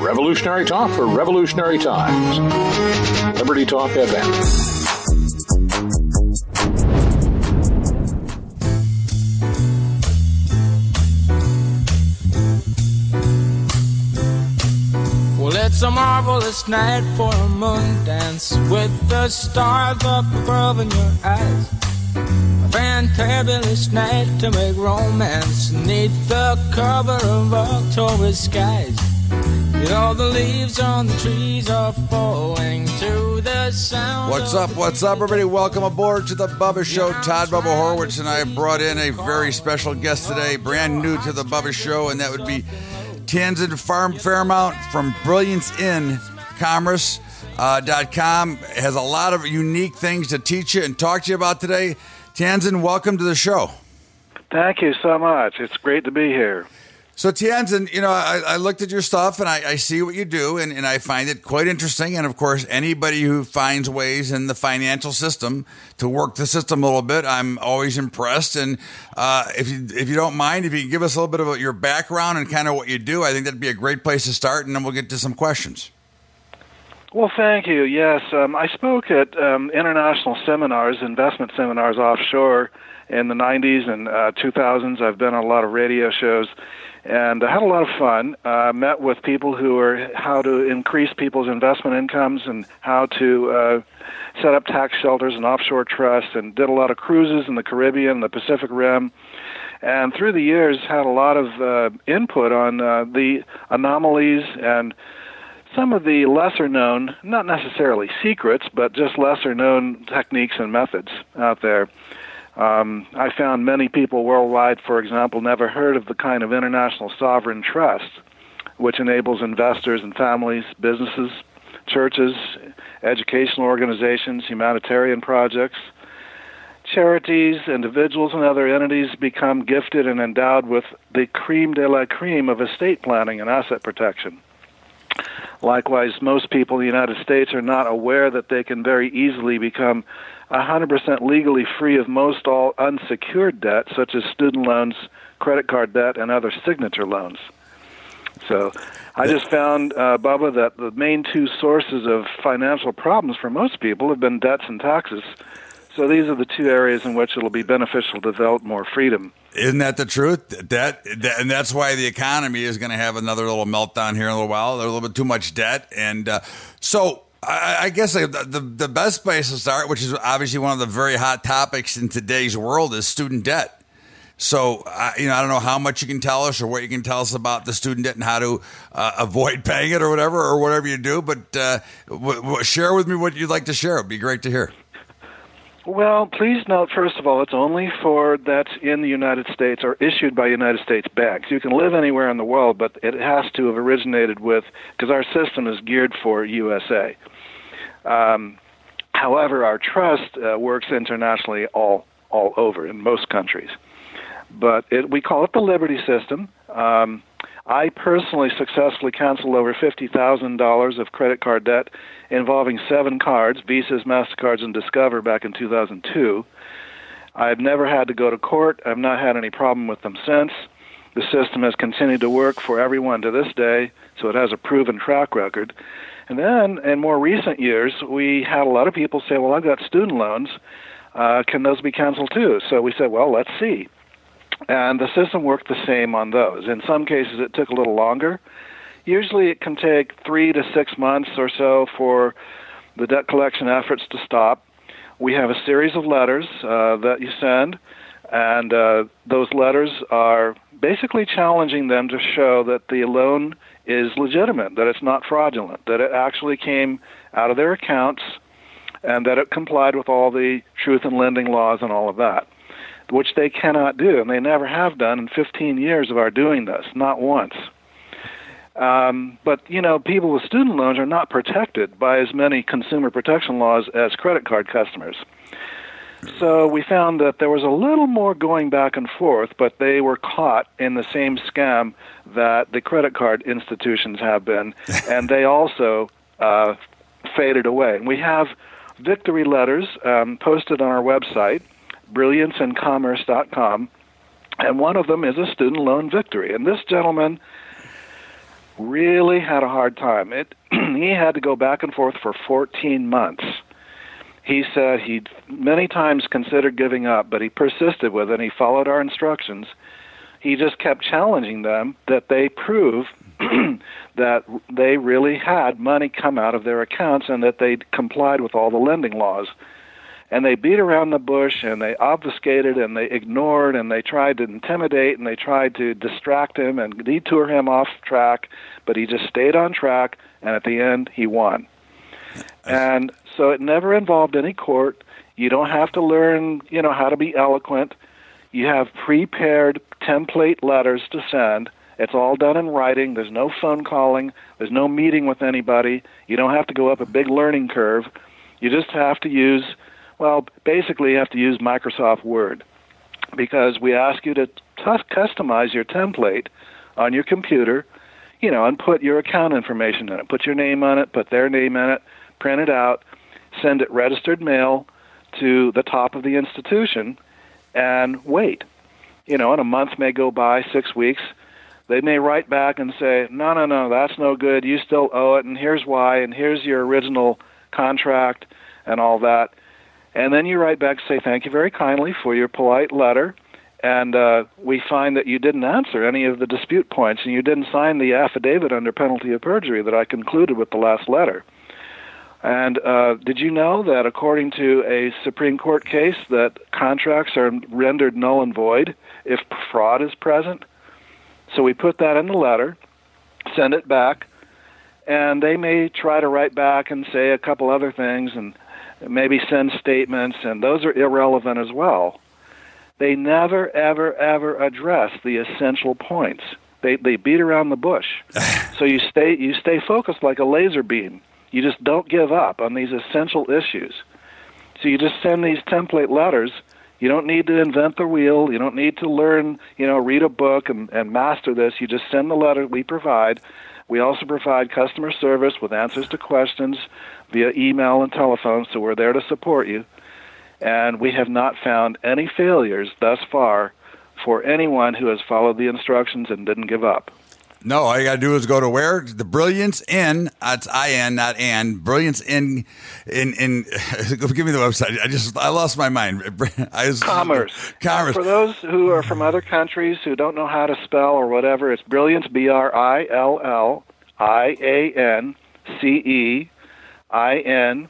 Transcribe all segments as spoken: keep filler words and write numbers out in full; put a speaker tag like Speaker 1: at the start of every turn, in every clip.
Speaker 1: Revolutionary talk for revolutionary times. Liberty Talk F M.
Speaker 2: Well, it's a marvelous night for a moon dance with the stars up above in your eyes. A fantabulous night to make romance neath the cover of October skies. You know the leaves on the trees are falling to the sound.
Speaker 3: What's up, what's up, everybody? Welcome aboard to the Bubba Show. Todd Bubba Horowitz and I brought in a very special guest today, brand new to the Bubba Show, and that would be Tanzin Farm Fairmount from Brilliance In Commerce uh, dot com. Has a lot of unique things to teach you and talk to you about today. Tanzin, welcome to the show.
Speaker 4: Thank you so much. It's great to be here.
Speaker 3: So, Tanzin, you know, I, I looked at your stuff and I, I see what you do, and, and I find it quite interesting. And, of course, anybody who finds ways in the financial system to work the system a little bit, I'm always impressed. And uh, if you if you don't mind, if you can give us a little bit of your background and kind of what you do, I think that'd be a great place to start, and then we'll get to some questions.
Speaker 4: Well, thank you. Yes, um, I spoke at um, international seminars, investment seminars offshore in the nineties and uh, two thousands. I've been on a lot of radio shows. And I had a lot of fun. I uh, met with people who are how to increase people's investment incomes and how to uh, set up tax shelters and offshore trusts, and did a lot of cruises in the Caribbean, the Pacific Rim. And through the years, had a lot of uh, input on uh, the anomalies and some of the lesser-known, not necessarily secrets, but just lesser-known techniques and methods out there. Um, I found many people worldwide, for example, never heard of the kind of international sovereign trust, which enables investors and families, businesses, churches, educational organizations, humanitarian projects, charities, individuals, and other entities become gifted and endowed with the creme de la creme of estate planning and asset protection. Likewise, most people in the United States are not aware that they can very easily become one hundred percent legally free of most all unsecured debt, such as student loans, credit card debt, and other signature loans. So I just found, uh, Bubba, that the main two sources of financial problems for most people have been debts and taxes. So these are the two areas in which it will be beneficial to develop more freedom.
Speaker 3: Isn't that the truth? That, that and that's why the economy is going to have another little meltdown here in a little while. There's a little bit too much debt, and uh, so I, I guess the, the the best place to start, which is obviously one of the very hot topics in today's world, is student debt. So uh, you know, I don't know how much you can tell us or what you can tell us about the student debt and how to uh, avoid paying it or whatever or whatever you do. But uh, w- w- share with me what you'd like to share. It'd be great to hear.
Speaker 4: Well, please note, first of all, it's only for debts in the United States or issued by United States banks. You can live anywhere in the world, but it has to have originated with, because our system is geared for U S A. Um, however, our trust uh, works internationally all all over in most countries. But it, we call it the Liberty System. Um, I personally successfully canceled over fifty thousand dollars of credit card debt involving seven cards, Visas, MasterCards, and Discover back in two thousand two. I've never had to go to court. I've not had any problem with them since. The system has continued to work for everyone to this day, so it has a proven track record. And then, in more recent years, we had a lot of people say, well, I've got student loans. Uh, can those be canceled too? So we said, well, let's see. And the system worked the same on those. In some cases, it took a little longer. Usually it can take three to six months or so for the debt collection efforts to stop. We have a series of letters uh, that you send, and uh, those letters are basically challenging them to show that the loan is legitimate, that it's not fraudulent, that it actually came out of their accounts, and that it complied with all the truth in lending laws and all of that, which they cannot do, and they never have done in fifteen years of our doing this, not once. Um, but, you know, people with student loans are not protected by as many consumer protection laws as credit card customers. So we found that there was a little more going back and forth, but they were caught in the same scam that the credit card institutions have been, and they also uh, faded away. And we have victory letters um, posted on our website, Brilliance In Commerce dot com, and one of them is a student loan victory. And this gentleman really had a hard time. It he had to go back and forth for fourteen months. He said he'd many times considered giving up, but he persisted with it, and he followed our instructions. He just kept challenging them that they prove that they really had money come out of their accounts and that they complied with all the lending laws. And they beat around the bush, and they obfuscated, and they ignored, and they tried to intimidate, and they tried to distract him and detour him off track, but he just stayed on track, and at the end, he won. And so it never involved any court. You don't have to learn, you know, how to be eloquent. You have prepared template letters to send. It's all done in writing. There's no phone calling. There's no meeting with anybody. You don't have to go up a big learning curve. You just have to use, well, basically you have to use Microsoft Word, because we ask you to t- customize your template on your computer, you know, and put your account information in it. Put your name on it, put their name in it, print it out, send it registered mail to the top of the institution, and wait. You know, and a month may go by, six weeks. They may write back and say, no, no, no, that's no good. You still owe it, and here's why, and here's your original contract and all that. And then you write back and say, thank you very kindly for your polite letter, and uh, we find that you didn't answer any of the dispute points, and you didn't sign the affidavit under penalty of perjury that I concluded with the last letter. And uh, did you know that according to a Supreme Court case that contracts are rendered null and void if fraud is present? So we put that in the letter, send it back, and they may try to write back and say a couple other things and maybe send statements, and those are irrelevant as well. They never, ever, ever address the essential points. They they beat around the bush. So you stay you stay focused like a laser beam. You just don't give up on these essential issues. So you just send these template letters. You don't need to invent the wheel. You don't need to learn, you know, read a book and, and master this. You just send the letter we provide. We also provide customer service with answers to questions via email and telephone, so we're there to support you. And we have not found any failures thus far for anyone who has followed the instructions and didn't give up.
Speaker 3: No, all you got to do is go to where? The Brilliance In, that's I N, not and, Brilliance In, in, in, give me the website. I just, I lost my mind. I just,
Speaker 4: Commerce.
Speaker 3: Commerce.
Speaker 4: For those who are from other countries who don't know how to spell or whatever, it's Brilliance, B R I L L I A N C E I N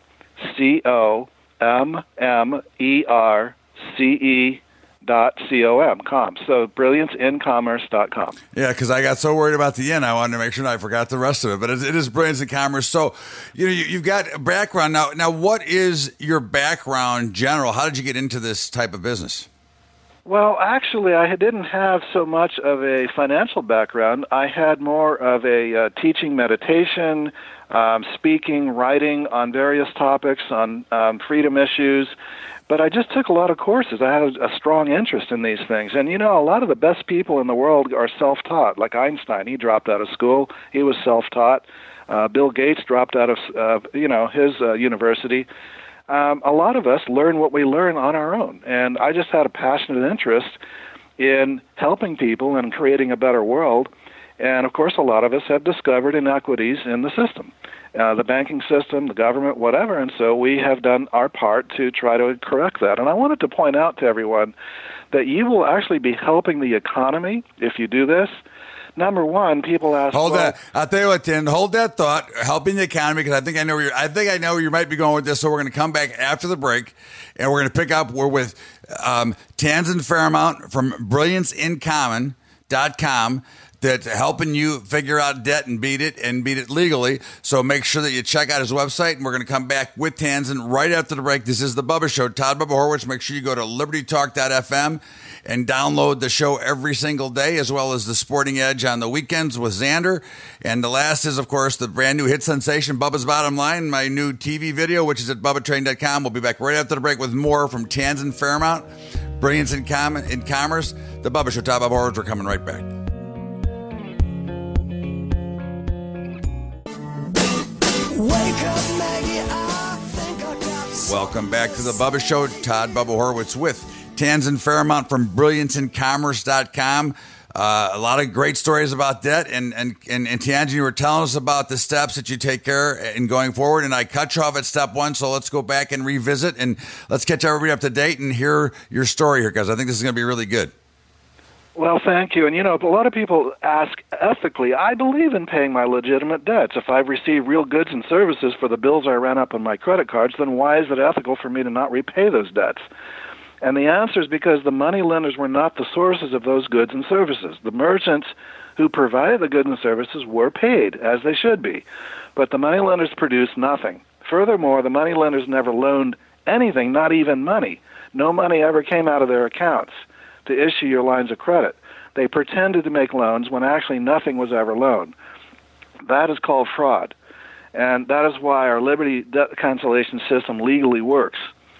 Speaker 4: C O M M E R C E dot com, com. So brilliance in commerce dot com.
Speaker 3: Yeah, because I got so worried about the N, I wanted to make sure I forgot the rest of it. But it, it is Brilliance in Commerce. So, you know, you, you've got a background. Now, now, what is your background general? How did you get into this type of business?
Speaker 4: Well, actually, I didn't have so much of a financial background. I had more of a uh, teaching meditation, um, speaking, writing on various topics, on um, freedom issues. But I just took a lot of courses. I had a, a strong interest in these things. And, you know, a lot of the best people in the world are self-taught, like Einstein. He dropped out of school. He was self-taught. Uh, Bill Gates dropped out of, uh, you know, his uh, university. Um, a lot of us learn what we learn on our own. And I just had a passionate interest in helping people and creating a better world. And, of course, a lot of us have discovered inequities in the system. Uh, the banking system, the government, whatever, and so we have done our part to try to correct that. And I wanted to point out to everyone that you will actually be helping the economy if you do this. Number one, people ask,
Speaker 3: Hold
Speaker 4: well,
Speaker 3: that. I'll tell you what, Tim, hold that thought, helping the economy, because I think I know where you're, I think I know where you might be going with this. So we're going to come back after the break, and we're going to pick up, we're with um, Tanzen Fairmount from brilliance in common dot com. That's helping you figure out debt and beat it and beat it legally. So make sure that you check out his website, and we're going to come back with Tanzen right after the break. This is The Bubba Show. Todd Bubba Horwitz. Make sure you go to liberty talk dot f m and download the show every single day, as well as the Sporting Edge on the weekends with Xander. And the last is, of course, the brand new hit sensation, Bubba's Bottom Line, my new T V video, which is at bubba train dot com. We'll be back right after the break with more from Tanzen Fairmount, Brilliance in, Com- in Commerce, The Bubba Show. Todd Bubba Horwitz. We're coming right back.
Speaker 5: Wake up, Maggie, I think I got
Speaker 3: Welcome back to the Bubba Show. Todd Bubba Horwitz with Tanzen Fairmount from brilliance in commerce dot com. Uh, a lot of great stories about debt, and and and, and Tianjin, you were telling us about the steps that you take care in going forward. And I cut you off at step one, so let's go back and revisit, and let's catch everybody up to date and hear your story here, because I think this is going to be really good.
Speaker 4: Well, thank you. And, you know, a lot of people ask ethically, I believe in paying my legitimate debts. If I've received real goods and services for the bills I ran up on my credit cards, then why is it ethical for me to not repay those debts? And the answer is because the money lenders were not the sources of those goods and services. The merchants who provided the goods and services were paid, as they should be. But the money lenders produced nothing. Furthermore, the money lenders never loaned anything, not even money. No money ever came out of their accounts to issue your lines of credit. They pretended to make loans when actually nothing was ever loaned. That is called fraud. And that is why our Liberty debt cancellation system legally works.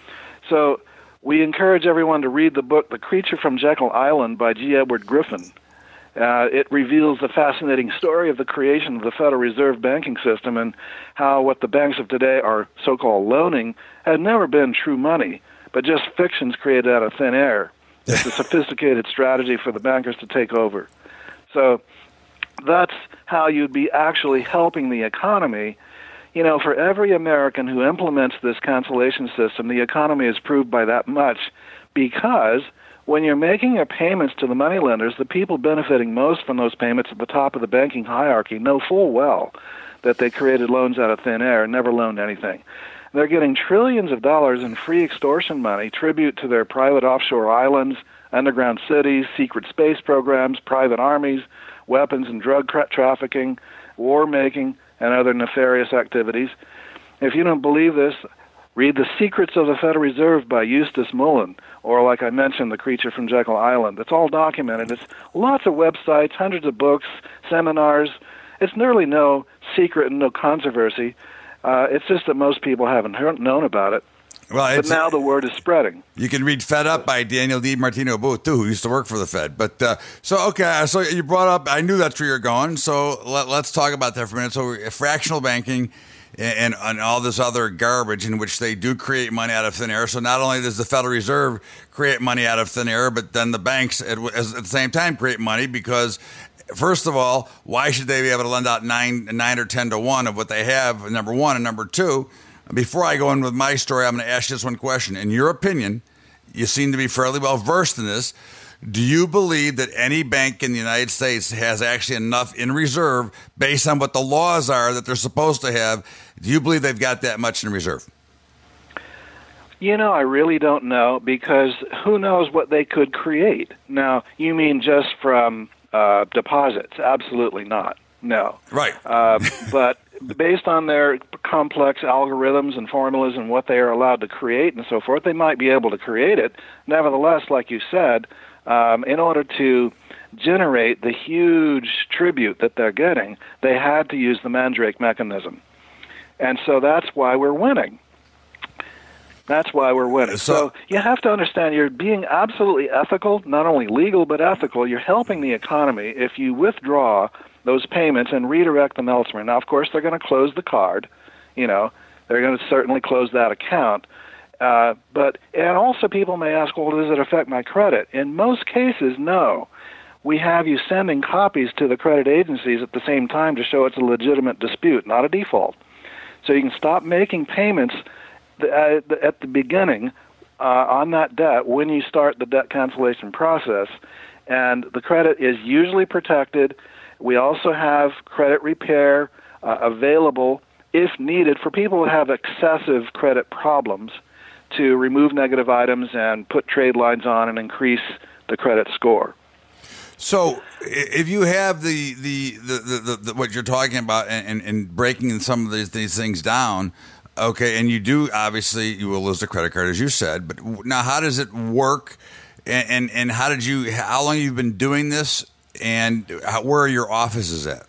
Speaker 4: So we encourage everyone to read the book The Creature from Jekyll Island by G. Edward Griffin. Uh, it reveals the fascinating story of the creation of the Federal Reserve banking system and how what the banks of today are so-called loaning had never been true money, but just fictions created out of thin air. It's a sophisticated strategy for the bankers to take over. So that's how you'd be actually helping the economy. You know, for every American who implements this cancellation system, the economy is improved by that much, because when you're making your payments to the money lenders, the people benefiting most from those payments at the top of the banking hierarchy know full well that they created loans out of thin air and never loaned anything. They're getting trillions of dollars in free extortion money, tribute to their private offshore islands, underground cities, secret space programs, private armies, weapons and drug tra- trafficking, war-making, and other nefarious activities. If you don't believe this, read The Secrets of the Federal Reserve by Eustace Mullen, or like I mentioned, The Creature from Jekyll Island. It's all documented. It's lots of websites, hundreds of books, seminars. It's nearly no secret and no controversy. Uh, it's just that most people haven't heard, known about it.
Speaker 3: Well,
Speaker 4: but now the word is spreading.
Speaker 3: You can read Fed Up by Daniel D. Martino Booth, too, who used to work for the Fed. But uh, so, okay, so you brought up, I knew that's where you're going, so let, let's talk about that for a minute. So fractional banking and, and all this other garbage in which they do create money out of thin air. So not only does the Federal Reserve create money out of thin air, but then the banks at, at the same time create money because, first of all, why should they be able to lend out nine, nine or ten to one of what they have, number one, and number two, before I go in with my story, I'm going to ask you this one question. In your opinion, you seem to be fairly well versed in this. Do you believe that any bank in the United States has actually enough in reserve based on what the laws are that they're supposed to have? Do you believe they've got that much in reserve?
Speaker 4: You know, I really don't know, because who knows what they could create. Now, you mean just from uh, deposits? Absolutely not. No.
Speaker 3: Right.
Speaker 4: Uh, but based on their complex algorithms and formulas and what they are allowed to create and so forth, they might be able to create it. Nevertheless, like you said, um, in order to generate the huge tribute that they're getting, they had to use the Mandrake mechanism. And so that's why we're winning. That's why we're winning. So, so you have to understand, you're being absolutely ethical, not only legal but ethical. You're helping the economy if you withdraw those payments and redirect them elsewhere. Now, of course, they're going to close the card. You know, they're going to certainly close that account. Uh, but and also people may ask, well, does it affect my credit? In most cases, no. We have you sending copies to the credit agencies at the same time to show it's a legitimate dispute, not a default. So you can stop making payments at the beginning uh, on that debt when you start the debt cancellation process, and the credit is usually protected. We also have credit repair uh, available if needed for people who have excessive credit problems, to remove negative items and put trade lines on and increase the credit score.
Speaker 3: So if you have the the, the, the, the, the what you're talking about and, and, and breaking some of these, these things down, okay, and you do, obviously, you will lose the credit card, as you said, but now how does it work, and, and, and how did you, how long have you been doing this, and how, where are your offices at?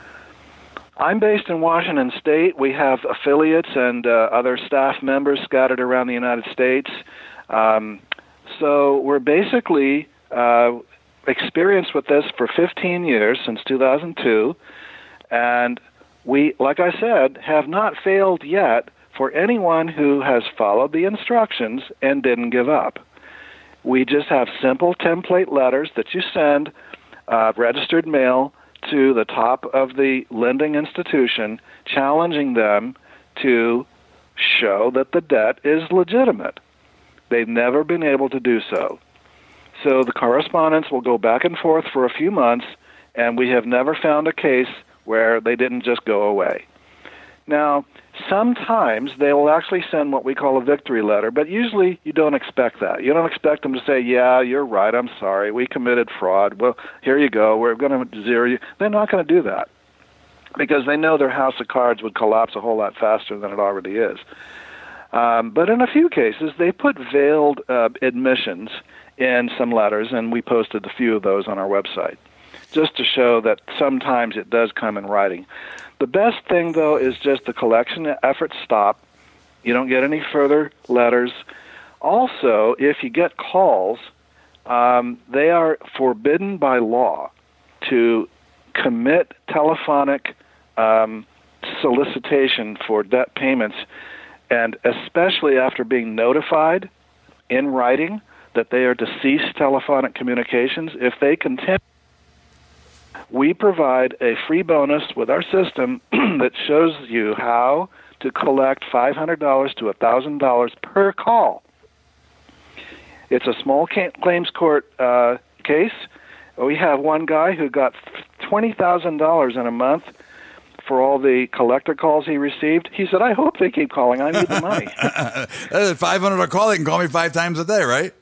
Speaker 4: I'm based in Washington State. We have affiliates and uh, other staff members scattered around the United States. Um, so we're basically uh, experienced with this for fifteen years, since two thousand two, and we, like I said, have not failed yet for anyone who has followed the instructions and didn't give up. We just have simple template letters that you send uh, registered mail to the top of the lending institution, challenging them to show that the debt is legitimate. They've never been able to do so. So the correspondence will go back and forth for a few months, and we have never found a case where they didn't just go away. Now, sometimes they will actually send what we call a victory letter, but usually you don't expect that. You don't expect them to say, yeah, you're right, I'm sorry, we committed fraud. Well, here you go, we're going to zero you. They're not going to do that because they know their house of cards would collapse a whole lot faster than it already is. Um, but in a few cases, they put veiled uh, admissions in some letters, and we posted a few of those on our website, just to show that sometimes it does come in writing. The best thing, though, is just the collection efforts stop. You don't get any further letters. Also, if you get calls, um, they are forbidden by law to commit telephonic um, solicitation for debt payments, and especially after being notified in writing that they are to cease telephonic communications. If they continue, we provide a free bonus with our system that shows you how to collect five hundred dollars to one thousand dollars per call. It's a small claims court uh, case. We have one guy who got twenty thousand dollars in a month for all the collector calls he received. He said, I hope they keep calling. I need the money.
Speaker 3: five hundred dollars a call. They can call me five times a day, right?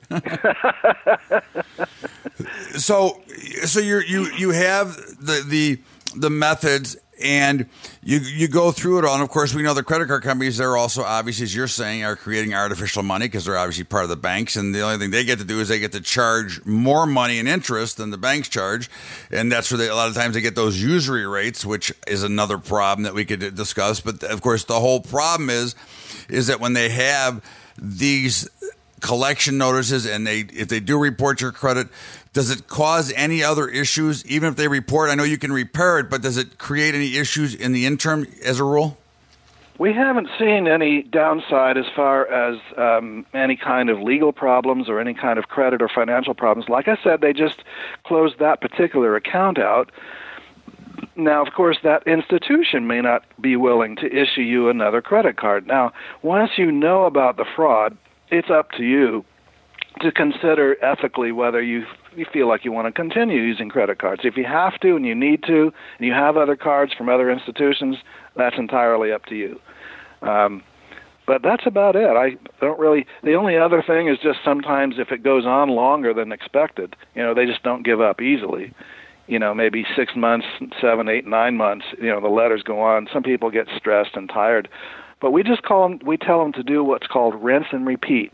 Speaker 3: so so you you you have the, the the methods, and you you go through it all. And, of course, we know the credit card companies, they're also, obviously, as you're saying, are creating artificial money because they're obviously part of the banks. And the only thing they get to do is they get to charge more money in interest than the banks charge. And that's where they, a lot of times they get those usury rates, which is another problem that we could discuss. But, of course, the whole problem is, is that when they have these collection notices and they if they do report your credit, does it cause any other issues? Even if they report, I know you can repair it, but does it create any issues in the interim as a rule?
Speaker 4: We haven't seen any downside as far as um, any kind of legal problems or any kind of credit or financial problems. Like I said, they just closed that particular account out. Now, of course, that institution may not be willing to issue you another credit card. Now, once you know about the fraud, it's up to you to consider ethically whether you you feel like you want to continue using credit cards. If you have to and you need to, and you have other cards from other institutions, that's entirely up to you. Um, but that's about it. I don't really. The only other thing is just sometimes if it goes on longer than expected, you know, they just don't give up easily. You know, maybe six months, seven, eight, nine months. You know, the letters go on. Some people get stressed and tired. But we just call them, we tell them to do what's called rinse and repeat.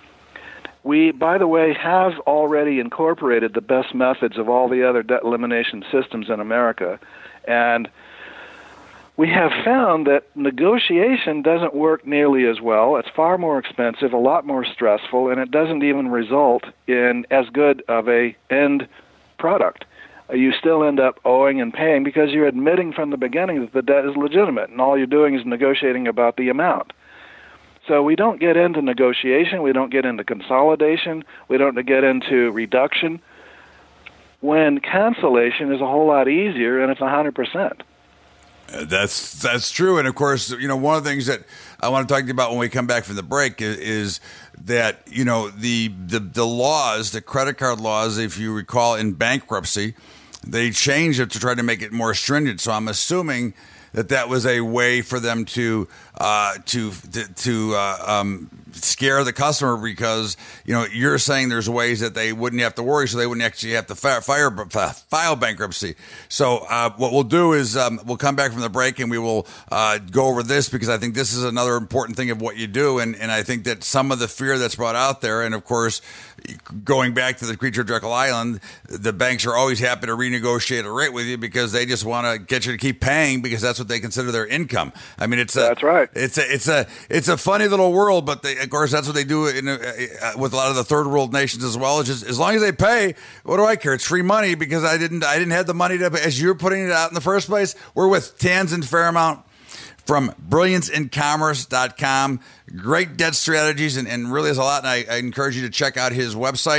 Speaker 4: We, by the way, have already incorporated the best methods of all the other debt elimination systems in America. And we have found that negotiation doesn't work nearly as well. It's far more expensive, a lot more stressful, and it doesn't even result in as good of a end product. You still end up owing and paying because you're admitting from the beginning that the debt is legitimate, and all you're doing is negotiating about the amount. So we don't get into negotiation, we don't get into consolidation, we don't get into reduction, when cancellation is a whole lot easier and it's one hundred percent.
Speaker 3: That's that's true. And, of course, you know, one of the things that I want to talk to you about when we come back from the break is, is that, you know, the, the, the laws, the credit card laws, if you recall, in bankruptcy, they changed it to try to make it more stringent. So I'm assuming that that was a way for them to uh, to to, to uh, um, scare the customer because, you know, you're saying there's ways that they wouldn't have to worry, so they wouldn't actually have to fire, fire file bankruptcy. So uh, what we'll do is um, we'll come back from the break and we will uh, go over this because I think this is another important thing of what you do, and, and I think that some of the fear that's brought out there, and of course, going back to the Creature of Jekyll Island, the banks are always happy to renegotiate a rate with you because they just want to get you to keep paying because that's what they consider their income. I mean, it's a,
Speaker 4: that's right.
Speaker 3: It's a it's a it's a funny little world, but they, of course that's what they do in, uh, with a lot of the third world nations as well. It's just as long as they pay, what do I care? It's free money because I didn't I didn't have the money to pay. As you're putting it out in the first place. We're with Tanzen Fairmount from brilliance in commerce dot com. Great debt strategies, and, and really is a lot. And I, I encourage you to check out his website,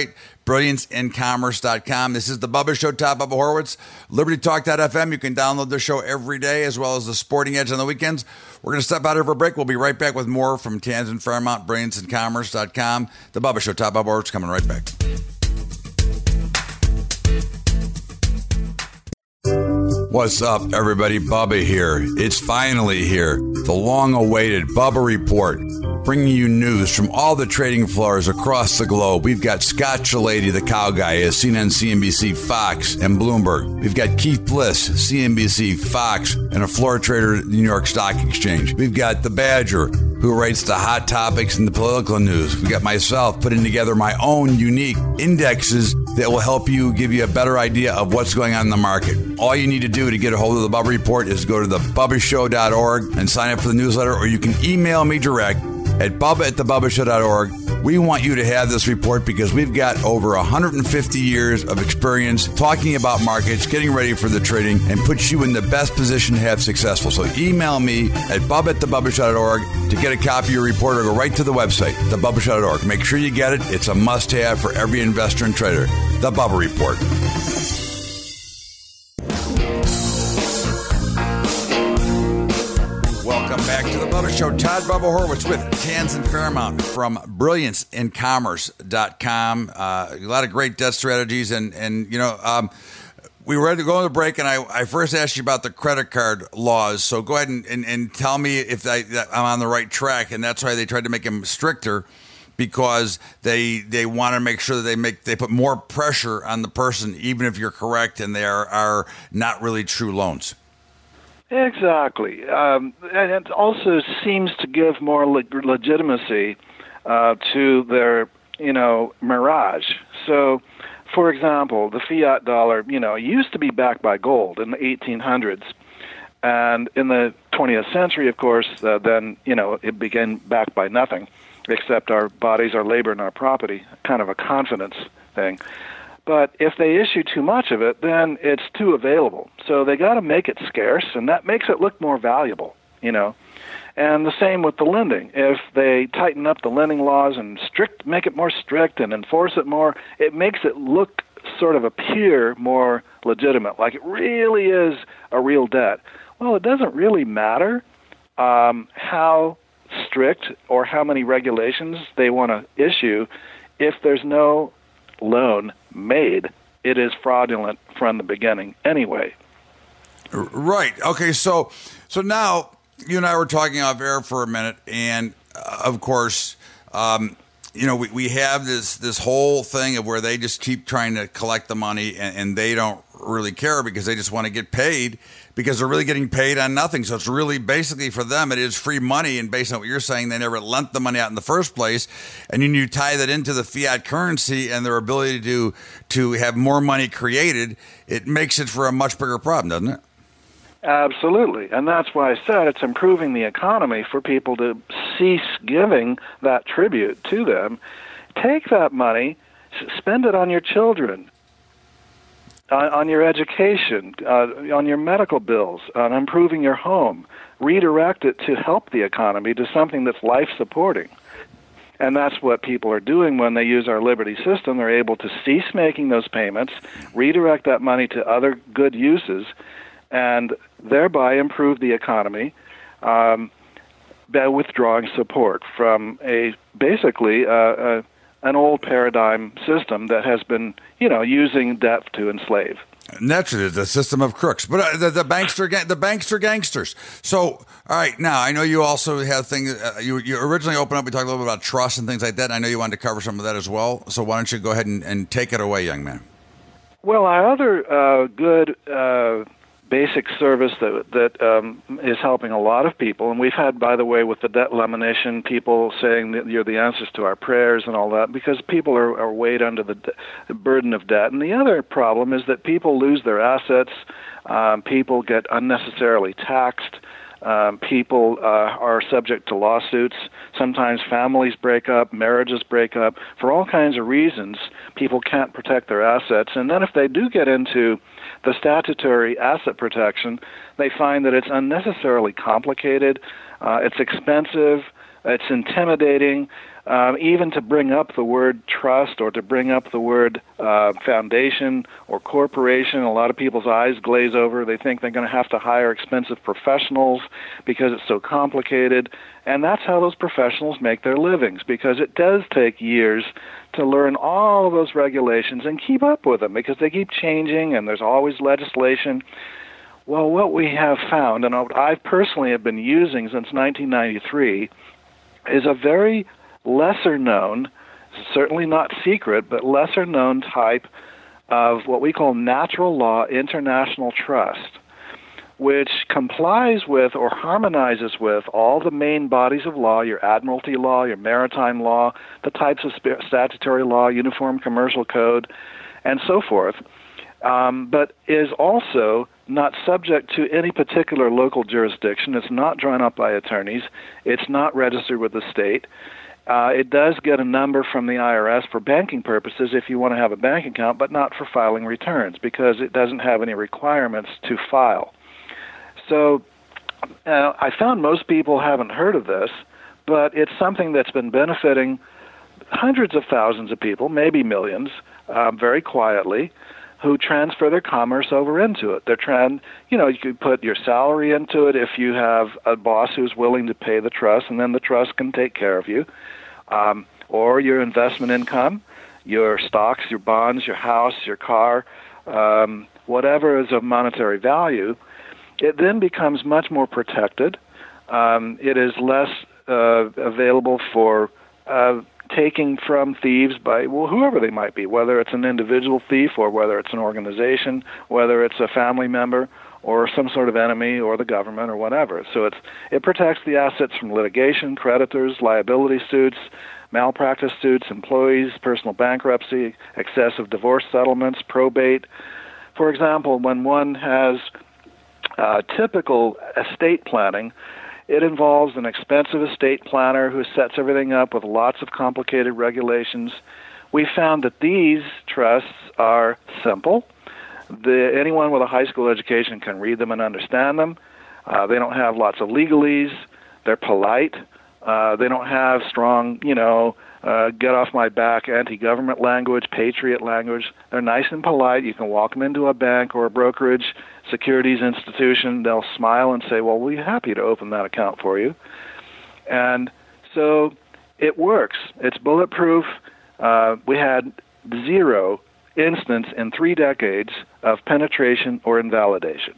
Speaker 3: brilliance in commerce dot com. This is the Bubba Show, Top Bubba Horowitz. Liberty Talk dot f m. You can download the show every day, as well as the Sporting Edge on the weekends. We're going to step out here for a break. We'll be right back with more from Tansen Fairmount, brilliance in commerce dot com. The Bubba Show, Top Bubba Horowitz, coming right back. What's up, everybody? Bubba here. It's finally here. The long-awaited Bubba Report, bringing you news from all the trading floors across the globe. We've got Scott Chilady, the cow guy, as seen on C N B C, Fox, and Bloomberg. We've got Keith Bliss, C N B C, Fox, and a floor trader at the New York Stock Exchange. We've got the Badger, who writes the hot topics and the political news. We've got myself putting together my own unique indexes that will help you, give you a better idea of what's going on in the market. All you need to do to get a hold of the Bubba Report is go to the bubba show dot org and sign up for the newsletter, or you can email me direct at bubba at the bubba show dot org. We want you to have this report because we've got over one hundred fifty years of experience talking about markets, getting ready for the trading, and puts you in the best position to have successful. So email me at bubba at the bubba show dot org to get a copy of your report, or go right to the website, the bubba show dot org. Make sure you get it. It's a must-have for every investor and trader. The Bubba Report. Welcome back to the Bubba Show. Todd Bubba Horowitz with Tansen Fairmount from brilliance in commerce dot com. Uh, a lot of great debt strategies. And, and you know, um, we were ready to go on the break, and I, I first asked you about the credit card laws. So go ahead and, and, and tell me if I, that I'm on the right track. And that's why they tried to make them stricter, because they they want to make sure that they make they put more pressure on the person, even if you're correct and they are, are not really true loans.
Speaker 4: Exactly. Um, and it also seems to give more le- legitimacy uh, to their, you know, mirage. So, for example, the fiat dollar, you know, used to be backed by gold in the eighteen hundreds. And in the twentieth century, of course, uh, then, you know, it began backed by nothing except our bodies, our labor, and our property, kind of a confidence thing. But if they issue too much of it, then it's too available. So they got to make it scarce, and that makes it look more valuable, you know. And the same with the lending. If they tighten up the lending laws and strict, make it more strict and enforce it more, it makes it look sort of appear more legitimate, like it really is a real debt. Well, it doesn't really matter um, how strict or how many regulations they want to issue. If there's no loan made, it is fraudulent from the beginning anyway.
Speaker 3: Right. Okay. So, so now you and I were talking off air for a minute, and uh, of course, um, you know, we, we have this this whole thing of where they just keep trying to collect the money, and, and they don't really care because they just want to get paid, because they're really getting paid on nothing. So it's really basically for them, it is free money. And based on what you're saying, they never lent the money out in the first place. And then you tie that into the fiat currency and their ability to to have more money created, it makes it for a much bigger problem, doesn't it?
Speaker 4: Absolutely. And that's why I said it's improving the economy for people to cease giving that tribute to them. Take that money, spend it on your children, on your education, uh, on your medical bills, on improving your home. Redirect it to help the economy to something that's life-supporting. And that's what people are doing when they use our Liberty system. They're able to cease making those payments, redirect that money to other good uses, and thereby improve the economy um, by withdrawing support from a basically uh, a, an old paradigm system that has been, you know, using debt to enslave.
Speaker 3: Naturally, the system of crooks, but uh, the, the banks are the banks are gangsters. So, all right, now I know you also have things. Uh, you you originally opened up. We talked a little bit about trust and things like that. And I know you wanted to cover some of that as well. So why don't you go ahead and, and take it away, young man?
Speaker 4: Well, our other uh, good uh, basic service that that um, is helping a lot of people, and we've had, by the way, with the debt elimination, people saying that you're the answers to our prayers and all that, because people are, are weighed under the, de- the burden of debt. And the other problem is that people lose their assets, um, people get unnecessarily taxed, um, people uh, are subject to lawsuits. Sometimes families break up, marriages break up. For all kinds of reasons, people can't protect their assets. And then if they do get into the statutory asset protection, they find that it's unnecessarily complicated, uh, it's expensive, It's intimidating, um, even to bring up the word trust or to bring up the word uh, foundation or corporation. A lot of people's eyes glaze over. They think they're going to have to hire expensive professionals because it's so complicated. And that's how those professionals make their livings, because it does take years to learn all of those regulations and keep up with them, because they keep changing and there's always legislation. Well, what we have found, and what I personally have been using since nineteen ninety-three, is a very lesser-known, certainly not secret, but lesser-known type of what we call natural law international trust, which complies with or harmonizes with all the main bodies of law, your admiralty law, your maritime law, the types of statutory law, uniform commercial code, and so forth, um, but is also not subject to any particular local jurisdiction. It's not drawn up by attorneys. It's not registered with the state. Uh, it does get a number from the I R S for banking purposes if you want to have a bank account, but not for filing returns, because it doesn't have any requirements to file. So uh, I found most people haven't heard of this, but it's something that's been benefiting hundreds of thousands of people, maybe millions, uh, very quietly, who transfer their commerce over into it. They're trying, you know, you could put your salary into it if you have a boss who's willing to pay the trust, and then the trust can take care of you. Um, or your investment income, your stocks, your bonds, your house, your car, um, whatever is of monetary value, it then becomes much more protected. Um, it is less uh, available for uh, taking from thieves by, well, whoever they might be, whether it's an individual thief or whether it's an organization, whether it's a family member or some sort of enemy or the government or whatever. So it's it protects the assets from litigation, creditors, liability suits, malpractice suits, employees, personal bankruptcy, excessive divorce settlements, probate. For example, when one has uh, typical estate planning, it involves an expensive estate planner who sets everything up with lots of complicated regulations. We found that these trusts are simple. The, anyone with a high school education can read them and understand them. Uh, they don't have lots of legalese. They're polite. Uh, they don't have strong, you know, uh, get off my back anti-government language, patriot language. They're nice and polite. You can walk them into a bank or a brokerage securities institution. They'll smile and say, well, we're happy to open that account for you. And so it works. It's bulletproof. Uh, we had zero instance in three decades of penetration or invalidation.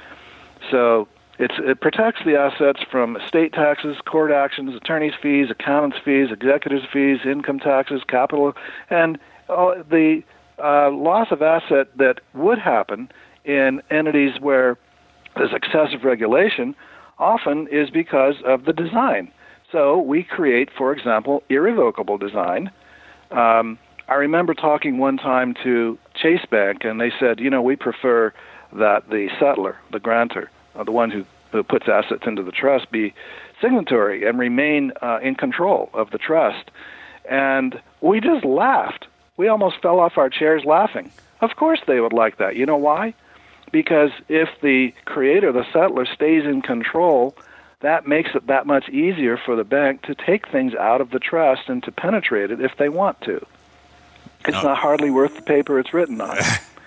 Speaker 4: So it's, it protects the assets from estate taxes, court actions, attorney's fees, accountant's fees, executor's fees, income taxes, capital, and uh, the uh, loss of asset that would happen in entities where there's excessive regulation often is because of the design. So we create, for example, irrevocable design. Um, I remember talking one time to Chase Bank, and they said, you know, we prefer that the settler, the grantor, uh, the one who, who puts assets into the trust, be signatory and remain uh, in control of the trust. And we just laughed. We almost fell off our chairs laughing. Of course they would like that. You know why? Because if the creator, the settler, stays in control, that makes it that much easier for the bank to take things out of the trust and to penetrate it if they want to. It's no. not hardly worth the paper it's written on.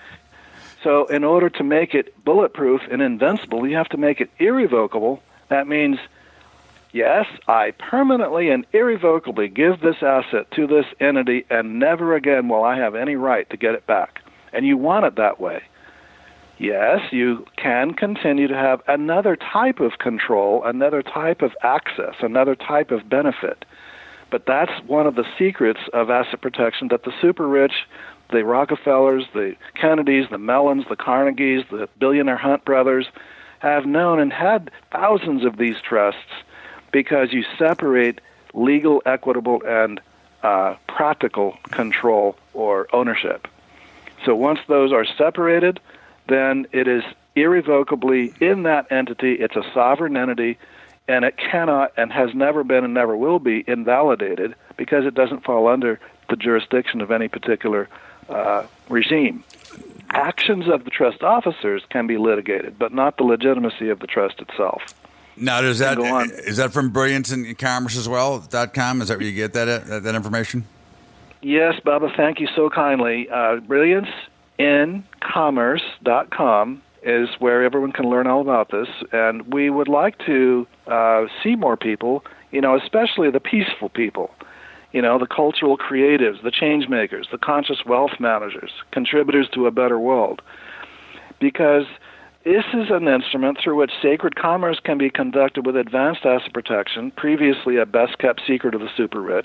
Speaker 4: So in order to make it bulletproof and invincible, you have to make it irrevocable. That means, yes, I permanently and irrevocably give this asset to this entity, and never again will I have any right to get it back. And you want it that way. Yes, you can continue to have another type of control, another type of access, another type of benefit. But that's one of the secrets of asset protection that the super rich, the Rockefellers, the Kennedys, the Mellons, the Carnegies, the billionaire Hunt brothers have known and had thousands of these trusts because you separate legal, equitable, and uh, practical control or ownership. So once those are separated, then it is irrevocably in that entity. It's a sovereign entity, and it cannot and has never been and never will be invalidated because it doesn't fall under the jurisdiction of any particular uh, regime. Actions of the trust officers can be litigated, but not the legitimacy of the trust itself.
Speaker 3: Now, does that
Speaker 4: go on.
Speaker 3: is that from Brilliance in Commerce as well? Dot com? Is that where you get that that, that information?
Speaker 4: Yes, Bubba, thank you so kindly. Uh, brilliance in commerce dot com is where everyone can learn all about this, and we would like to uh, see more people, you know, especially the peaceful people, you know, the cultural creatives, the change makers, the conscious wealth managers, contributors to a better world, because this is an instrument through which sacred commerce can be conducted with advanced asset protection, previously a best-kept secret of the super-rich,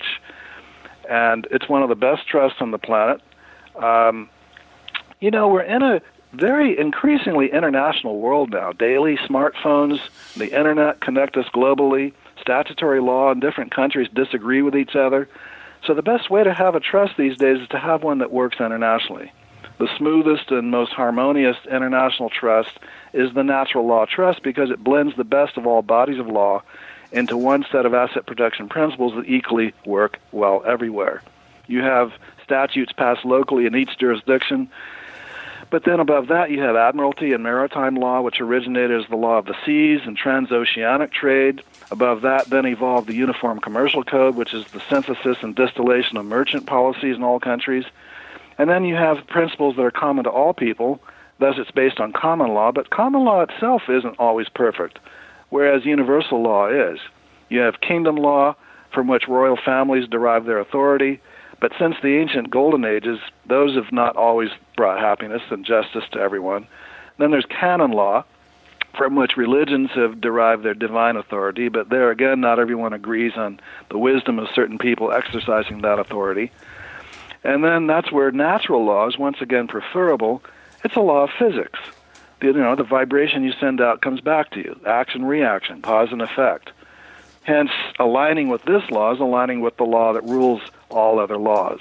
Speaker 4: and it's one of the best trusts on the planet. Um, you know, we're in a very increasingly international world now. Daily smartphones, the internet connect us globally. Statutory law in different countries disagree with each other. So the best way to have a trust these days is to have one that works internationally. The smoothest and most harmonious international trust is the natural law trust because it blends the best of all bodies of law into one set of asset protection principles that equally work well everywhere. You have statutes passed locally in each jurisdiction, but then above that you have admiralty and maritime law, which originated as the law of the seas and transoceanic trade. Above that then evolved the Uniform Commercial Code, which is the synthesis and distillation of merchant policies in all countries. And then you have principles that are common to all people, thus it's based on common law, but common law itself isn't always perfect, whereas universal law is. You have kingdom law, from which royal families derive their authority, but since the ancient golden ages, those have not always brought happiness and justice to everyone. Then there's canon law, from which religions have derived their divine authority, but there again, not everyone agrees on the wisdom of certain people exercising that authority. And then that's where natural law is once again preferable. It's a law of physics. You know, the vibration you send out comes back to you. Action, reaction, cause and effect. Hence, aligning with this law is aligning with the law that rules all other laws.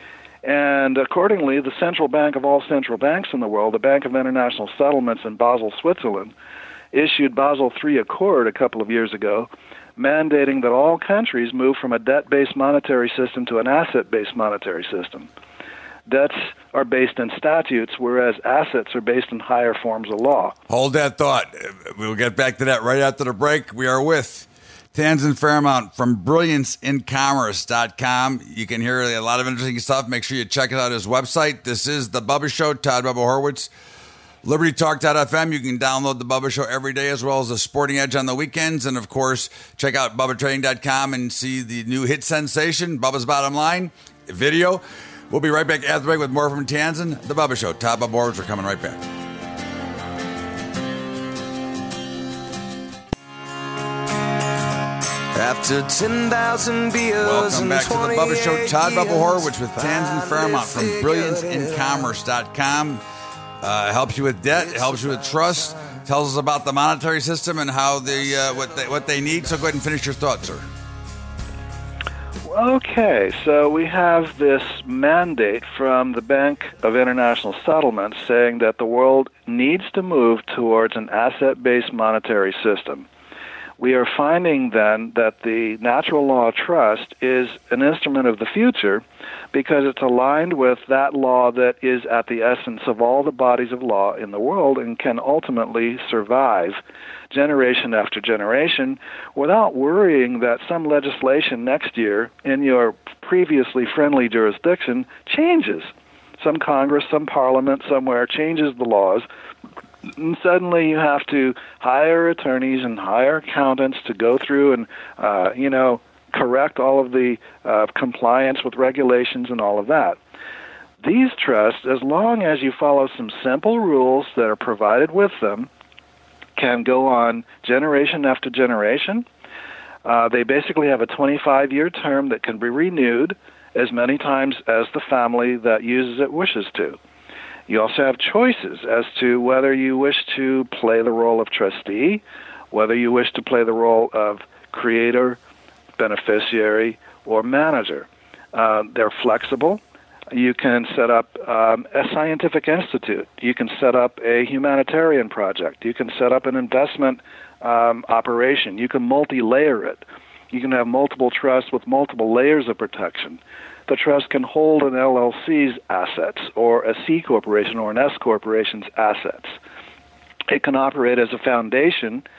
Speaker 4: And accordingly, the central bank of all central banks in the world, the Bank of International Settlements in Basel, Switzerland, issued Basel three Accord a couple of years ago, mandating that all countries move from a debt-based monetary system to an asset-based monetary system. Debts are based in statutes, whereas assets are based in higher forms of law.
Speaker 3: Hold that thought. We'll get back to that right after the break. We are with Tansen Fairmount from brilliance in commerce dot com. You can hear a lot of interesting stuff. Make sure you check out his website. This is The Bubba Show, Todd Bubba Horwitz. Liberty Talk dot f m. You can download The Bubba Show every day, as well as The Sporting Edge on the weekends. And, of course, check out Bubba Trading dot com and see the new hit sensation, Bubba's Bottom Line video. We'll be right back after the break with more from Tansen. The Bubba Show. Todd Bubba Horwitz. We're coming right back.
Speaker 5: After ten thousand beers
Speaker 3: Welcome back to The Bubba Show. Todd Bubba Horwitz with Tansen Fairmount from brilliance in commerce dot com. Uh, helps you with debt, helps you with trust, tells us about the monetary system and how the uh, what they, what they need. So go ahead and finish your thought, sir.
Speaker 4: Okay, so we have this mandate from the Bank of International Settlements saying that the world needs to move towards an asset-based monetary system. We are finding then that the natural law trust is an instrument of the future because it's aligned with that law that is at the essence of all the bodies of law in the world and can ultimately survive generation after generation without worrying that some legislation next year in your previously friendly jurisdiction changes. Some Congress, some Parliament somewhere changes the laws, and suddenly you have to hire attorneys and hire accountants to go through and, uh, you know, correct all of the uh, compliance with regulations and all of that. These trusts, as long as you follow some simple rules that are provided with them, can go on generation after generation. Uh, they basically have a twenty-five year term that can be renewed as many times as the family that uses it wishes to. You also have choices as to whether you wish to play the role of trustee, whether you wish to play the role of creator, beneficiary, or manager. Uh, they're flexible. You can set up um, a scientific institute. You can set up a humanitarian project. You can set up an investment um, operation. You can multi-layer it. You can have multiple trusts with multiple layers of protection. The trust can hold an L L C's assets or a C corporation or an S corporation's assets. It can operate as a foundation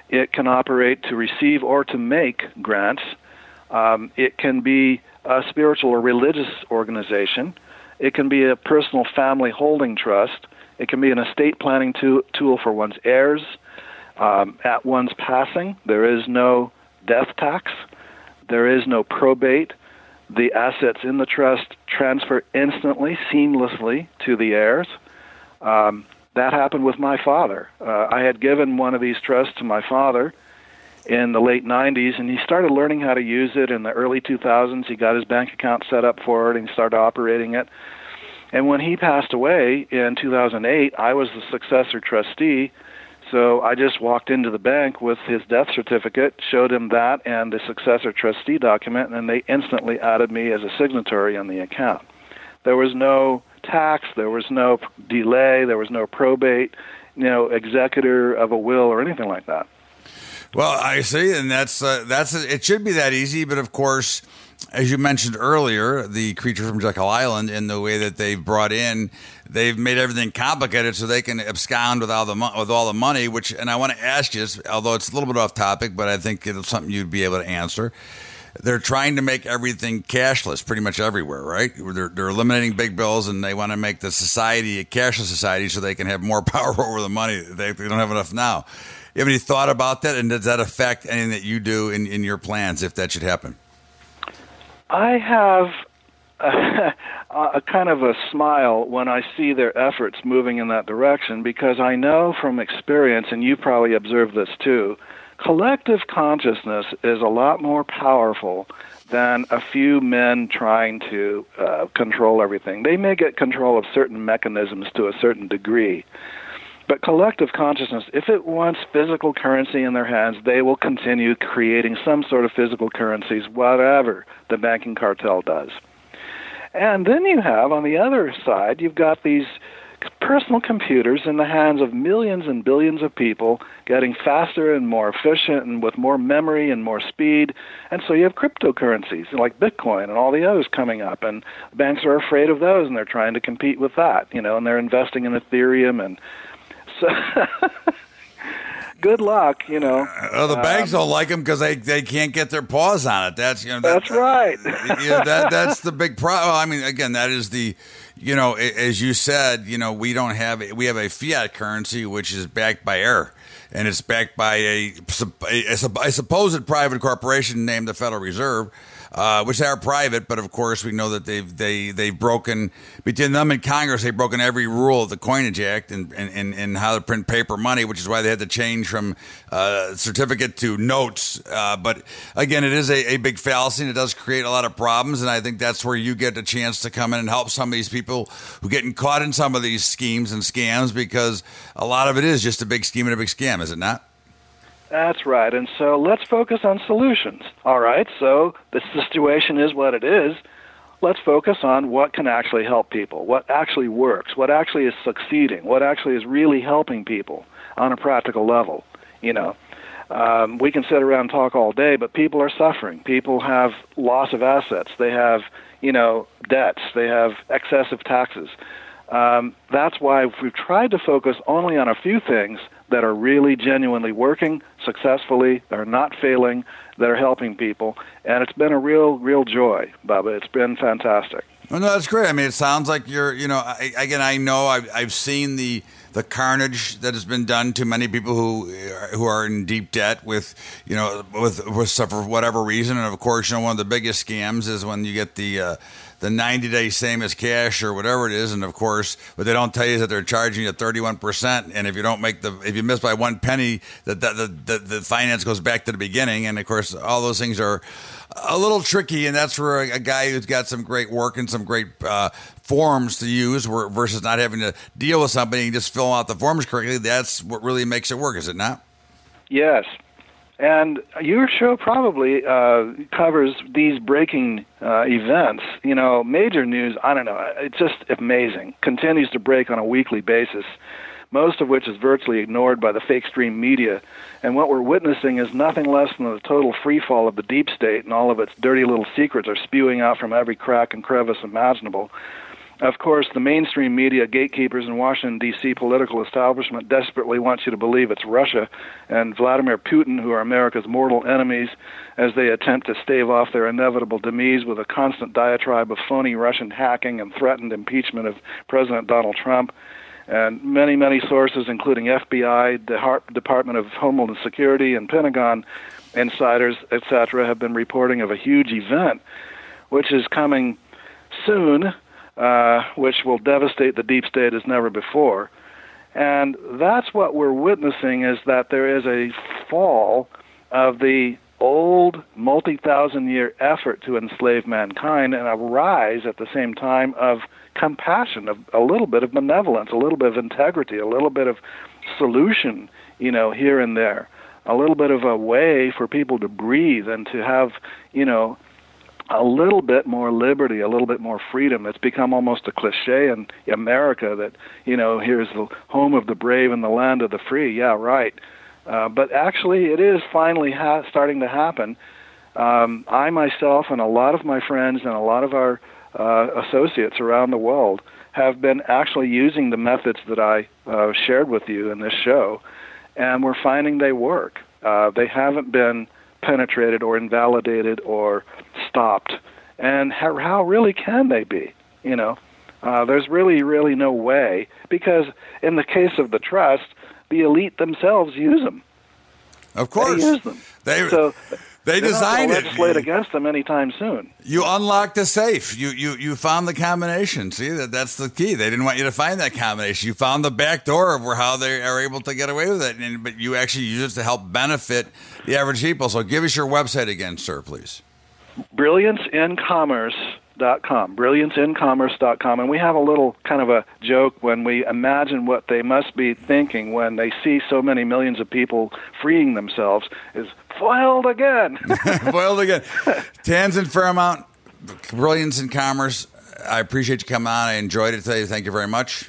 Speaker 4: It can operate to receive or to make grants. Um, it can be a spiritual or religious organization. It can be a personal family holding trust. It can be an estate planning to- tool for one's heirs. Um, at one's passing, there is no death tax. There is no probate. The assets in the trust transfer instantly, seamlessly to the heirs. Um, that happened with my father. Uh, I had given one of these trusts to my father in the late nineties, and he started learning how to use it in the early two thousands. He got his bank account set up for it, and he started operating it. And when he passed away in two thousand eight, I was the successor trustee, so I just walked into the bank with his death certificate, showed him that and the successor trustee document, and they instantly added me as a signatory on the account. There was no tax, there was no delay, there was no probate, you know, executor of a will or anything like that.
Speaker 3: Well, I see, and that's uh, that's it. Should be that easy, but of course, as you mentioned earlier, the Creature from Jekyll Island, in the way that they've brought in, they've made everything complicated so they can abscond with all the mo- with all the money. Which, and I want to ask you, although it's a little bit off topic, but I think it's something you'd be able to answer. They're trying to make everything cashless, pretty much everywhere, right? They're, they're eliminating big bills, and they want to make the society a cashless society so they can have more power over the money. They, they don't have enough now. You have any thought about that, and does that affect anything that you do in, in your plans if that should happen?
Speaker 4: I have a, a kind of a smile when I see their efforts moving in that direction, because I know from experience, and you probably observed this too, collective consciousness is a lot more powerful than a few men trying to uh, control everything. They may get control of certain mechanisms to a certain degree, but collective consciousness, if it wants physical currency in their hands, they will continue creating some sort of physical currencies, whatever the banking cartel does. And then you have, on the other side, you've got these personal computers in the hands of millions and billions of people, getting faster and more efficient and with more memory and more speed. And so you have cryptocurrencies like Bitcoin and all the others coming up, and banks are afraid of those, and they're trying to compete with that, you know, and they're investing in Ethereum. And so good luck, you know.
Speaker 3: Uh, the banks
Speaker 4: um,
Speaker 3: don't like them because they, they can't get their paws on it. That's you know. That,
Speaker 4: That's right.
Speaker 3: yeah, that that's the big problem. I mean, again, that is the, you know, as you said, you know, we don't have we have a fiat currency which is backed by air, and it's backed by a a, a supposed private corporation named the Federal Reserve. Uh, which are private, but of course we know that they've they they've broken between them and Congress. They've broken every rule of the Coinage Act and and, and, and how to print paper money, which is why they had to change from uh, certificate to notes. Uh, but again, it is a, a big fallacy, and it does create a lot of problems. And I think that's where you get a chance to come in and help some of these people who are getting caught in some of these schemes and scams, because a lot of it is just a big scheme and a big scam, is it not?
Speaker 4: That's right. And so let's focus on solutions. All right, so the situation is what it is. Let's focus on what can actually help people, what actually works, what actually is succeeding, what actually is really helping people on a practical level. You know, um, we can sit around and talk all day, but people are suffering. People have loss of assets. They have, you know, debts. They have excessive taxes. Um, that's why we've tried to focus only on a few things that are really genuinely working successfully, that are not failing, that are helping people. And it's been a real, real joy, Bubba. It's been fantastic.
Speaker 3: Well, no, that's great. I mean, it sounds like you're, you know, I, again, I know I've, I've seen the the carnage that has been done to many people who who are in deep debt with, you know, with, with for whatever reason. And of course, you know, one of the biggest scams is when you get the uh, the ninety day same as cash or whatever it is. And of course, what they don't tell you is that they're charging you thirty-one percent. And if you don't make the, if you miss by one penny, that the, the, the, the finance goes back to the beginning. And of course, all those things are a little tricky. And that's where a, a guy who's got some great work and some great uh, forms to use where, versus not having to deal with somebody and just fill out the forms correctly. That's what really makes it work, is it not?
Speaker 4: Yes. And your show probably uh, covers these breaking uh, events. You know, major news, I don't know, it's just amazing. Continues to break on a weekly basis, most of which is virtually ignored by the fake stream media. And what we're witnessing is nothing less than the total freefall of the deep state, and all of its dirty little secrets are spewing out from every crack and crevice imaginable. Of course, the mainstream media, gatekeepers, and Washington, D C political establishment desperately wants you to believe it's Russia and Vladimir Putin who are America's mortal enemies as they attempt to stave off their inevitable demise with a constant diatribe of phony Russian hacking and threatened impeachment of President Donald Trump. And many, many sources, including F B I, the Department of Homeland Security, and Pentagon insiders, et cetera, have been reporting of a huge event which is coming soon, uh, which will devastate the deep state as never before. And that's what we're witnessing, is that there is a fall of the old multi-thousand year effort to enslave mankind and a rise at the same time of compassion, of a little bit of benevolence, a little bit of integrity, a little bit of solution, you know, here and there, a little bit of a way for people to breathe and to have, you know, a little bit more liberty, a little bit more freedom. It's become almost a cliche in America that, you know, here's the home of the brave and the land of the free. Yeah, right. Uh, but actually, it is finally ha- starting to happen. Um, I myself and a lot of my friends and a lot of our uh, associates around the world have been actually using the methods that I uh, shared with you in this show, and we're finding they work. Uh, they haven't been penetrated or invalidated or stopped. And how, how really can they be? You know, uh, there's really, really no way, because in the case of the trust, the elite themselves use them.
Speaker 3: Of course,
Speaker 4: they use them.
Speaker 3: They
Speaker 4: so
Speaker 3: they designed
Speaker 4: not
Speaker 3: it.
Speaker 4: Legislate against them anytime soon.
Speaker 3: You unlocked the safe. You you you found the combination. See, that that's the key. They didn't want you to find that combination. You found the back door of where how they are able to get away with it, and, but you actually use it to help benefit the average people. So give us your website again, sir, please.
Speaker 4: brilliance in commerce dot com, brilliance in commerce dot com. And we have a little kind of a joke when we imagine what they must be thinking when they see so many millions of people freeing themselves is foiled again.
Speaker 3: Foiled again. Tanzen Fairmount, Brilliance in Commerce. I appreciate you coming on. I enjoyed it today. Thank you very much.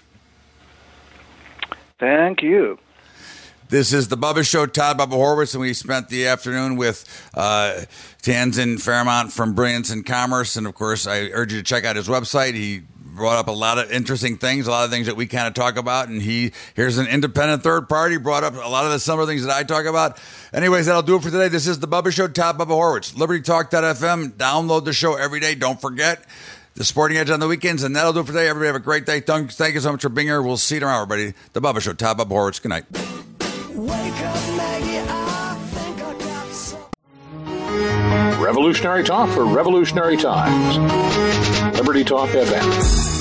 Speaker 4: Thank you.
Speaker 3: This is the Bubba Show, Todd Bubba Horwitz, and we spent the afternoon with uh, Tanzen Fairmount from Brilliance in Commerce. And, of course, I urge you to check out his website. He brought up a lot of interesting things, a lot of things that we kind of talk about. And he here's an independent third party, brought up a lot of the similar things that I talk about. Anyways, that'll do it for today. This is the Bubba Show, Todd Bubba Horwitz. Liberty Talk dot f m. Download the show every day. Don't forget the Sporting Edge on the weekends. And that'll do it for today. Everybody have a great day. Thank you so much for being here. We'll see you tomorrow, everybody. The Bubba Show, Todd Bubba Horwitz. Good night.
Speaker 5: Wake up, Maggie, I think I got some.
Speaker 1: Revolutionary talk for revolutionary times. Liberty Talk F M.